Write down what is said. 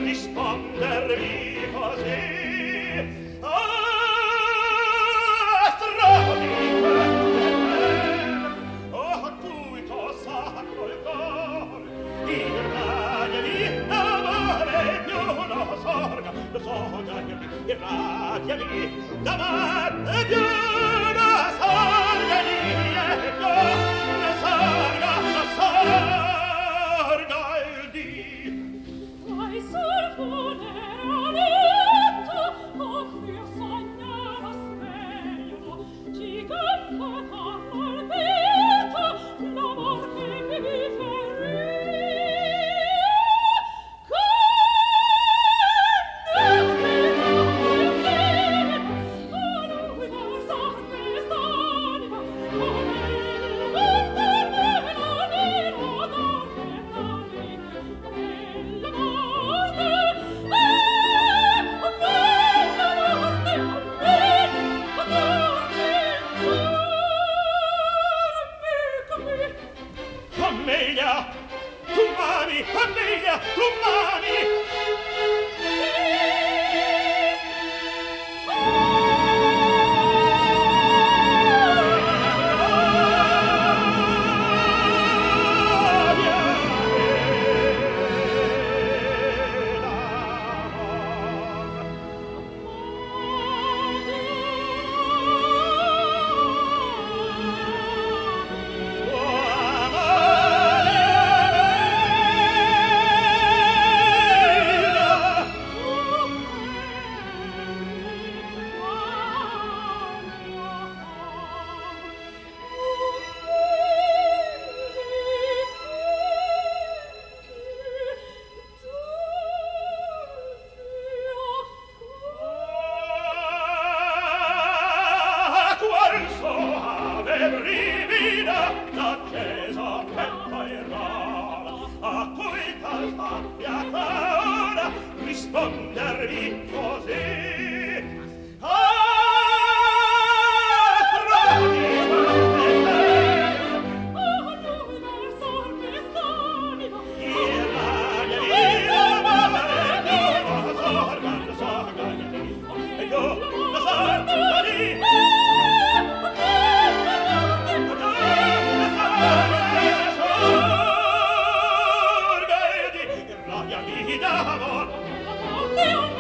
rispondervi così. Ah, stroni queste, oh, tutto sacro il cor, irradiami d'amore più no sorga, irradiami d'amore più no sorga, no sorga, no sorga il dì. Vai sul funeralitto, offrir sognare spero, ci canta al petto, l'amor che mi ferì. Amelia, tu m'ami, Amelia, tu m'ami. Rispondervi così. D'amor,